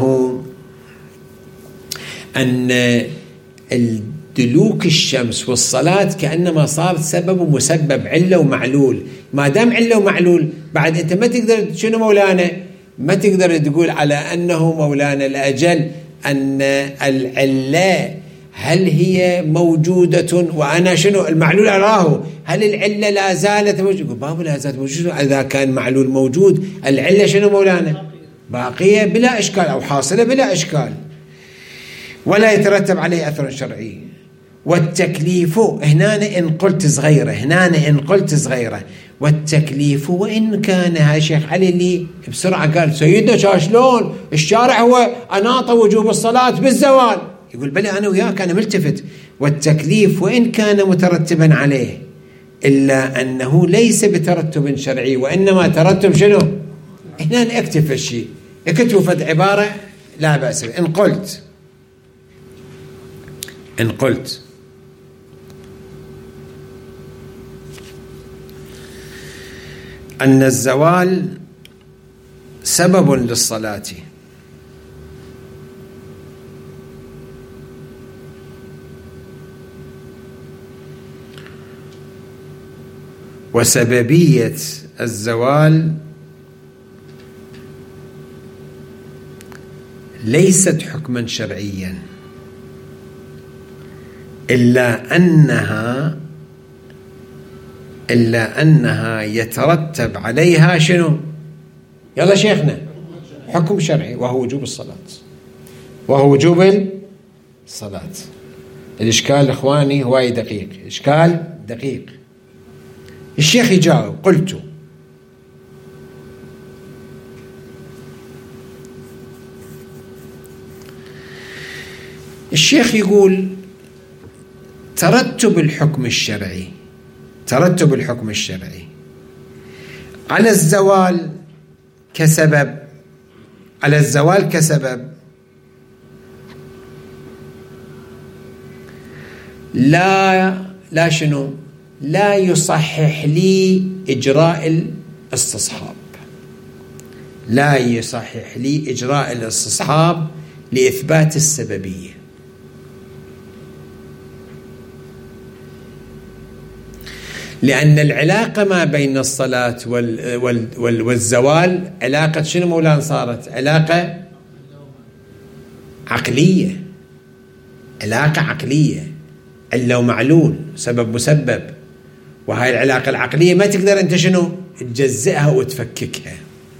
أن الدلوك الشمس والصلاة كأنما صار سبب ومسبب، علة ومعلول. ما دام علة ومعلول بعد أنت ما تقدر شنو مولانا؟ ما تقدر تقول على أنه مولانا الأجل أن العلة هل هي موجودة وأنا شنو المعلول أراه، هل العلة لا زالت موجودة؟ باب لا زالت موجودة. إذا كان معلول موجود العلة شنو مولانا؟ باقية بلا إشكال، أو حاصلة بلا إشكال. ولا يترتب عليه أثر شرعي. والتكليف هنا إن قلت صغيرة، هنا إن قلت صغيرة. والتكليف وإن كان، هاي شيخ علي اللي بسرعة قال سيدنا شلون الشارع هو أناط وجوب الصلاة بالزوال. يقول بلى أنا وياك أنا ملتفت. والتكليف وإن كان مترتبا عليه إلا أنه ليس بترتب شرعي وإنما ترتب شنو؟ هنا اكتب الشيء، اكتبوا فد عبارة لا بأس. إن قلت أن الزوال سبب للصلاة وسببية الزوال ليست حكما شرعيا إلا أنها يترتب عليها شنو؟ يلا شيخنا، حكم شرعي وهو وجوب الصلاة. الإشكال إخواني هواي دقيق، إشكال دقيق. الشيخ يجاوب قلت الشيخ يقول ترتب الحكم الشرعي على الزوال كسبب لا شنو؟ لا يصحح لي إجراء الاستصحاب لإثبات السببية. لأن العلاقة ما بين الصلاة والزوال علاقة شنو مولانا؟ صارت علاقة عقلية، علة ومعلول، سبب مسبب. وهاي العلاقة العقلية ما تقدر أنت شنو تجزئها وتفككها.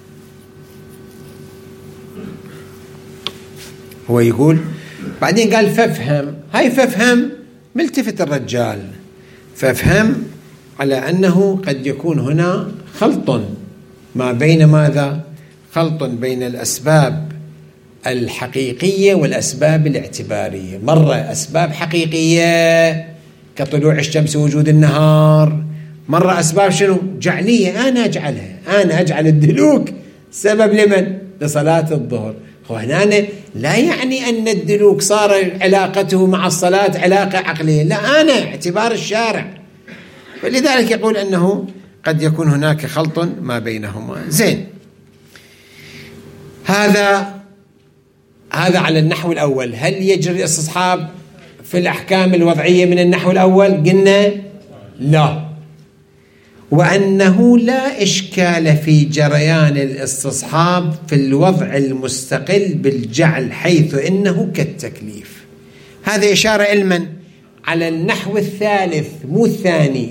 هو يقول بعدين قال فافهم ملتفت الرجال، فافهم على أنه قد يكون هنا خلط ما بين ماذا؟ خلط بين الأسباب الحقيقية والأسباب الاعتبارية. مرة أسباب حقيقية كطلوع الشمس ووجود النهار، مرة أسباب شنو؟ جعلية، أنا أجعل الدلوك سبب لمن؟ لصلاة الظهر. وهنا لا يعني أن الدلوك صار علاقته مع الصلاة علاقة عقلية، لا، أنا اعتبار الشارع. فلذلك يقول أنه قد يكون هناك خلط ما بينهما. زين، هذا على النحو الأول. هل يجري الاستصحاب في الأحكام الوضعية من النحو الأول؟ قلنا لا، وأنه لا إشكال في جريان الاستصحاب في الوضع المستقل بالجعل، حيث إنه كالتكليف. هذا إشارة علما على النحو الثالث، مو الثاني،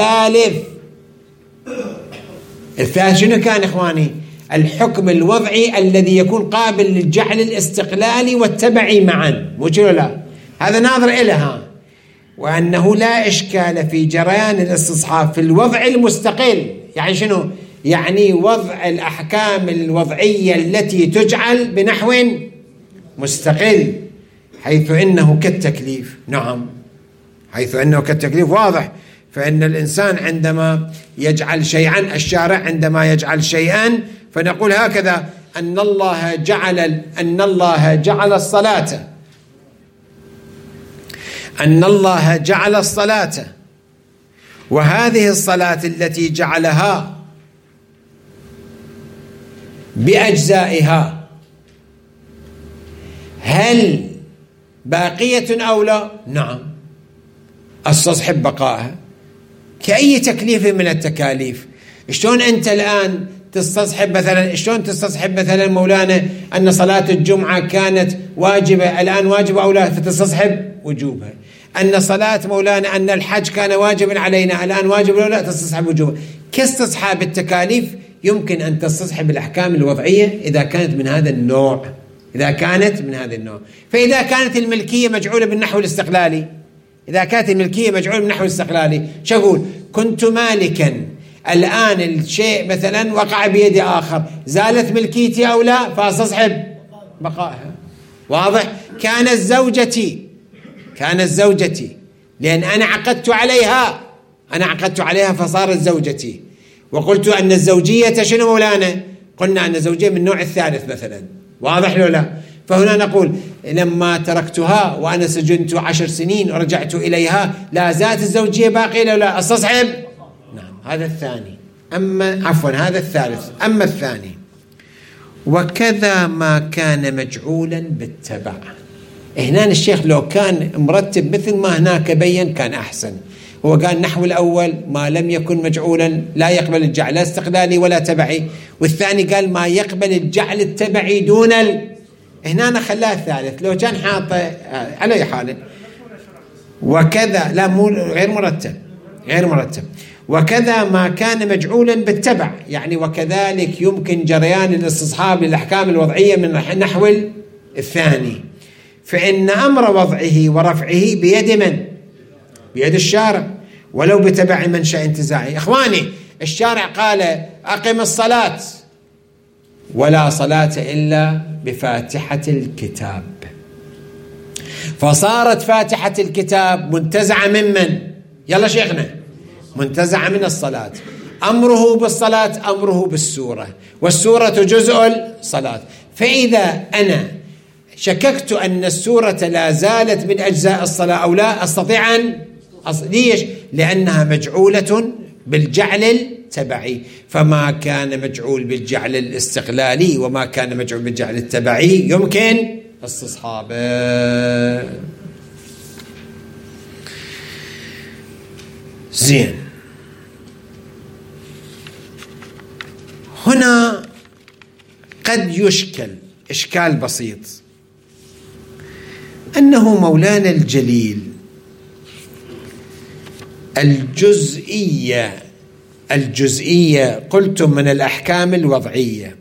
الثالث شنو كان إخواني؟ الحكم الوضعي الذي يكون قابل للجعل الاستقلالي والتبعي معا، مو لا؟ هذا ناظر إلها. وأنه لا إشكال في جريان الاستصحاب في الوضع المستقل، يعني شنو؟ يعني وضع الأحكام الوضعية التي تجعل بنحو مستقل، حيث إنه كالتكليف. نعم، حيث إنه كالتكليف واضح. فإن الإنسان عندما يجعل شيئا، الشارع عندما يجعل شيئا، فنقول هكذا: أن الله جعل الصلاة، وهذه الصلاة التي جعلها بأجزائها هل باقية أو لا؟ نعم، استصحب بقائها كأي تكليف من التكاليف. شلون أنت الآن تستصحب مثلا مولانا أن صلاة الجمعة كانت واجبة، الآن واجبة أو لا، فتستصحب وجوبها. أن صلاة مولانا أن الحج كان واجبا علينا، الآن واجب أو لا، تستصحب وجوبها. كاستصحاب التكاليف يمكن أن تستصحب الأحكام الوضعية إذا كانت من هذا النوع. فإذا كانت الملكية مجعولة بالنحو الاستقلالي، إذا كانت الملكية مجعول من نحو الاستقلالي، شو أقول؟ كنت مالكا، الآن الشيء مثلا وقع بيد آخر، زالت ملكيتي أو لا؟ فاستصحب بقائها. واضح؟ كانت زوجتي لأن أنا عقدت عليها فصارت زوجتي. وقلت أن الزوجية شنو مولانا؟ قلنا أن الزوجية من النوع الثالث مثلا. واضح لو لا؟ فهنا نقول لما تركتها وأنا سجنت 10 سنين ورجعت إليها لا زالت الزوجية باقية لو لا؟ استصحب. نعم، هذا الثاني. هذا الثالث. أما الثاني: وكذا ما كان مجعولا بالتبع. هنا الشيخ لو كان مرتب مثل ما هناك بين كان أحسن. هو قال نحو الأول ما لم يكن مجعولا لا يقبل الجعل لا استقلالي ولا تبعي، والثاني قال ما يقبل الجعل التبعي دون هنا خلاه الثالث. لو كان حاطه على أي حال وكذا لا مو غير مرتب. وكذا ما كان مجعولا بالتبع، يعني وكذلك يمكن جريان الاستصحاب للأحكام الوضعية من نحو الثاني، فإن أمر وضعه ورفعه بيد من؟ بيد الشارع، ولو بتبع منشأ انتزاعي. إخواني، الشارع قال أقم الصلاة ولا صلاة إلا بفاتحة الكتاب، فصارت فاتحة الكتاب منتزعة من؟ يلا شيخنا، منتزعة من الصلاة. أمره بالصلاة أمره بالسورة، والسورة جزء الصلاة. فإذا أنا شككت أن السورة لا زالت من أجزاء الصلاة أو لا أستطيع أن ليش؟ لأنها مجعولة بالجعل التبعي، فما كان مجعول بالجعل الاستقلالي وما كان مجعول بالجعل التبعي يمكن استصحابه. زين، هنا قد يشكل إشكال بسيط، أنه مولانا الجليل الجزئية قلتم من الأحكام الوضعية،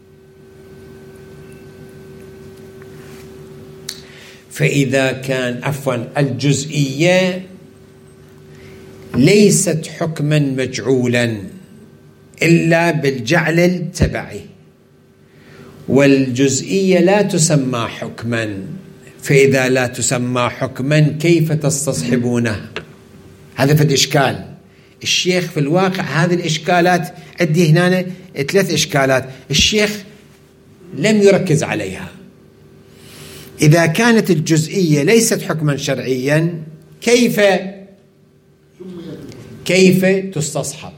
فإذا كان الجزئية ليست حكما مجعولا إلا بالجعل التبعي، والجزئية لا تسمى حكما، فإذا لا تسمى حكما كيف تستصحبونه؟ هذا في الإشكال. الشيخ في الواقع هذه الإشكالات عندي هنا 3 إشكالات الشيخ لم يركز عليها. إذا كانت الجزئية ليست حكما شرعيا كيف تستصحب؟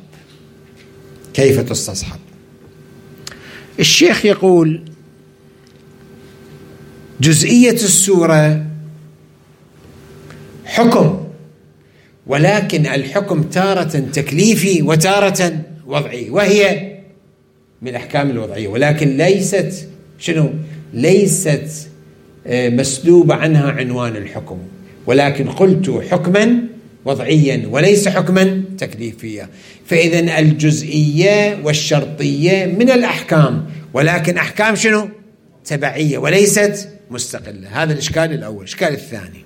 الشيخ يقول جزئية السورة حكم، ولكن الحكم تارة تكليفي وتارة وضعي، وهي من الأحكام الوضعية، ولكن ليست مسلوب عنها عنوان الحكم، ولكن قلت حكما وضعيا وليس حكما تكليفيا. فإذن الجزئية والشرطية من الأحكام، ولكن أحكام تبعية وليست مستقلة. هذا الإشكال الأول. الإشكال الثاني: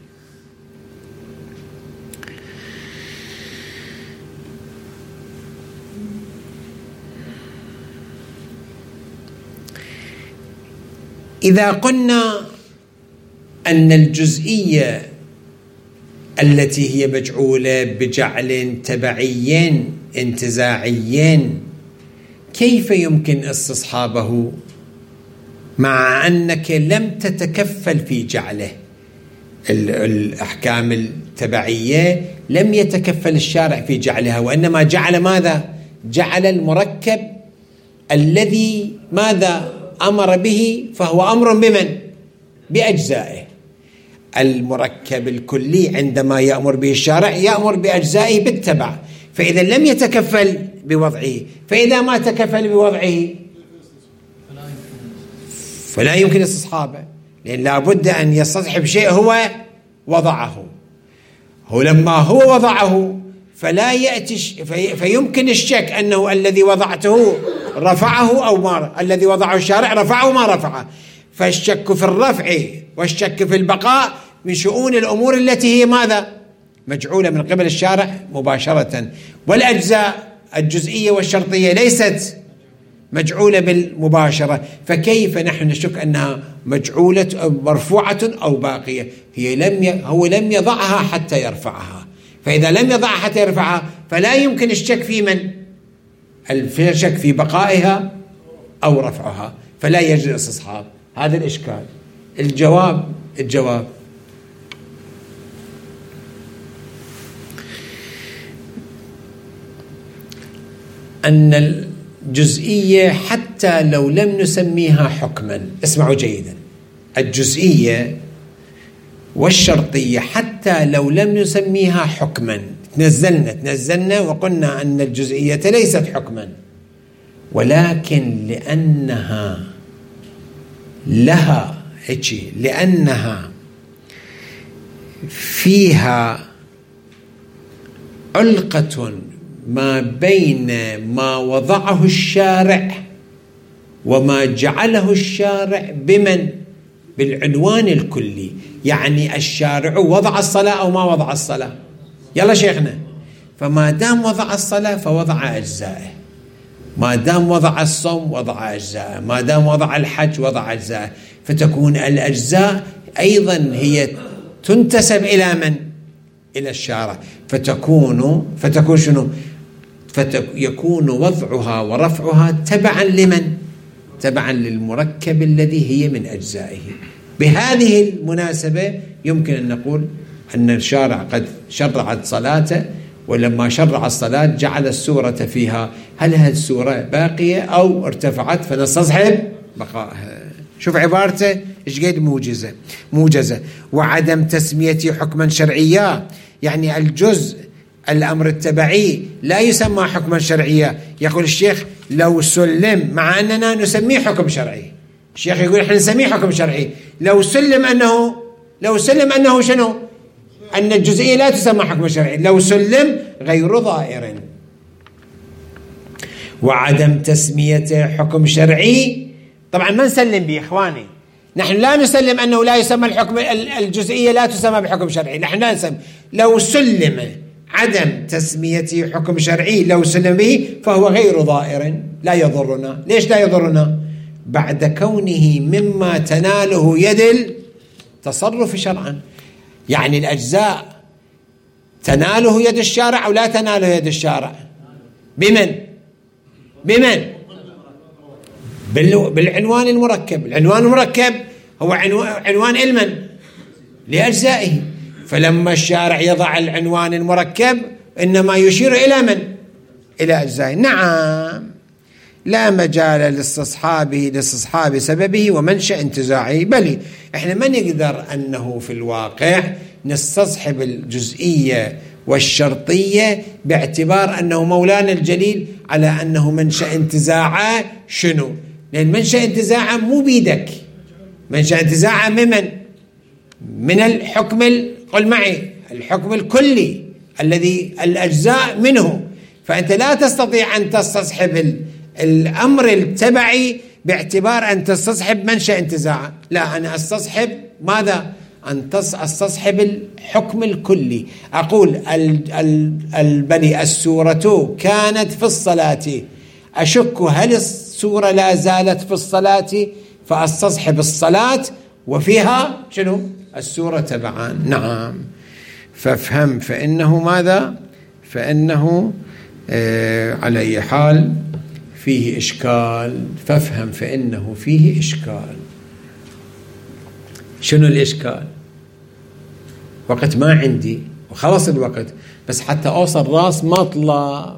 إذا قلنا أن الجزئية التي هي مجعولة بجعل تبعي انتزاعي كيف يمكن استصحابه مع أنك لم تتكفل في جعله؟ الأحكام التبعية لم يتكفل الشارع في جعلها، وإنما جعل ماذا؟ جعل المركب الذي ماذا أمر به، فهو أمر بمن؟ بأجزائه. المركب الكلي عندما يأمر به الشارع يأمر بأجزائه بالتبع، فإذا لم يتكفل بوضعه، فإذا ما تكفل بوضعه فلا يمكن استصحابه، لأن لابد أن يستصحب شيء هو وضعه. هو لما هو وضعه فلا يأتي فيمكن الشك أنه الذي وضعته رفعه أو ما، الذي وضعه الشارع رفعه ما رفعه. فالشك في الرفع والشك في البقاء من شؤون الأمور التي هي ماذا؟ مجعولة من قبل الشارع مباشرة، والأجزاء الجزئية والشرطية ليست مجعولة بالمباشرة، فكيف نحن نشك أنها مجعولة أو مرفوعة أو باقية؟ هو لم يضعها حتى يرفعها، فإذا لم يضعها حتى يرفعها فلا يمكن الشك في من؟ الشك في بقائها أو رفعها، فلا يجوز الاستصحاب. هذا الإشكال. الجواب أن الجزئية حتى لو لم نسميها حكما، اسمعوا جيدا، الجزئية والشرطية حتى لو لم نسميها حكما، تنزلنا وقلنا أن الجزئية ليست حكما، ولكن لأنها فيها علقة ما بين ما وضعه الشارع وما جعله الشارع بالعنوان الكلي. يعني الشارع وضع الصلاة أو ما وضع الصلاة؟ يلا شيخنا، فما دام وضع الصلاة فوضع أجزائه، ما دام وضع الصوم وضع أجزائه، ما دام وضع الحج وضع أجزائه، فتكون الأجزاء أيضا هي تنتسب إلى من؟ إلى الشارع، فتكون شنو؟ يكون وضعها ورفعها تبعا لمن؟ تبعا للمركب الذي هي من أجزائه. بهذه المناسبة يمكن أن نقول أن الشارع قد شرع صلاته، ولما شرع الصلاة جعل السورة فيها، هل هذه السورة باقية أو ارتفعت فنستصحب بقائها؟ شوف عبارته إيش قد موجزة. وعدم تسميته حكما شرعيا، يعني الجزء الأمر التبعي لا يسمى حكما شرعيا. يقول الشيخ لو سلم، مع أننا نسميه حكم شرعي، الشيخ يقول احنا نسميه حكم شرعي، لو سلم أنه شنو؟ أن الجزئية لا تسمى حكم شرعي، لو سلم غير ضائر. وعدم تسميته حكم شرعي طبعا ما نسلم به إخواني، نحن لا نسلم أنه لا يسمى الحكم الجزئية لا تسمى بحكم شرعي، نحن لا نسلم. لو سلم عدم تسميته حكم شرعي، لو سلم به فهو غير ضائر، لا يضرنا. ليش لا يضرنا؟ بعد كونه مما تناله يد التصرف شرعا. يعني الأجزاء تناله يد الشارع أو لا تناله يد الشارع؟ بمن؟ بالعنوان المركب. العنوان المركب هو عنوان علما لأجزائه، فلما الشارع يضع العنوان المركب إنما يشير إلى من؟ إلى أجزائه. نعم، لا مجال لاستصحاب سببه ومنشأ انتزاعه. بل احنا ما نقدر أنه في الواقع نستصحب الجزئية والشرطية باعتبار أنه مولانا الجليل على أنه منشأ انتزاعه. شنو؟ لأن منشأ انتزاعه مو بيدك، منشأ انتزاعه من الحكم، قل معي، الحكم الكلي الذي الأجزاء منه، فأنت لا تستطيع أن تستصحب الأمر التبعي باعتبار أن تستصحب منشأ انتزاعه. لا، أنا أستصحب ماذا؟ أن أستصحب الحكم الكلي. أقول البني السورة كانت في الصلاة، أشك هل السورة لا زالت في الصلاة، فأستصحب الصلاة وفيها شنو؟ السورة تبعا. نعم، فافهم فإنه ماذا؟ فإنه على أي حال فيه إشكال. فافهم فإنه فيه إشكال. شنو الإشكال؟ وقت ما عندي وخلص الوقت، بس حتى أوصل راس مطلب.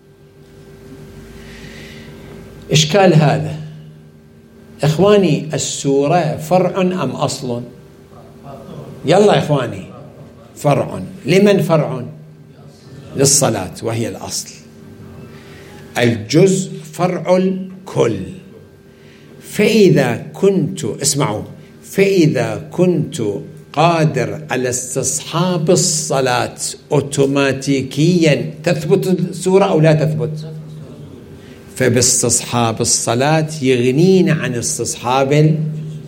إشكال هذا إخواني، السورة فرع أم أصل؟ يلا إخواني، فرع. لمن فرع؟ للصلاة وهي الأصل. الجزء فرع الكل. فإذا كنت قادر على استصحاب الصلاة أوتوماتيكيا تثبت السورة أو لا تثبت؟ فباستصحاب الصلاة يغنينا عن استصحاب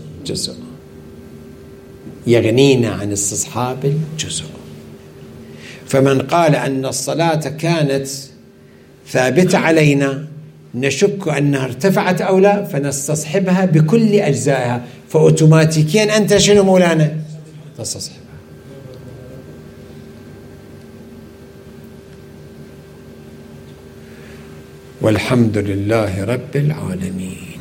الجزء، فمن قال أن الصلاة كانت ثابتة علينا نشك أنها ارتفعت أو لا، فنستصحبها بكل أجزائها، فأوتوماتيكيا أنت شنو مولانا؟ تستصحبها. والحمد لله رب العالمين.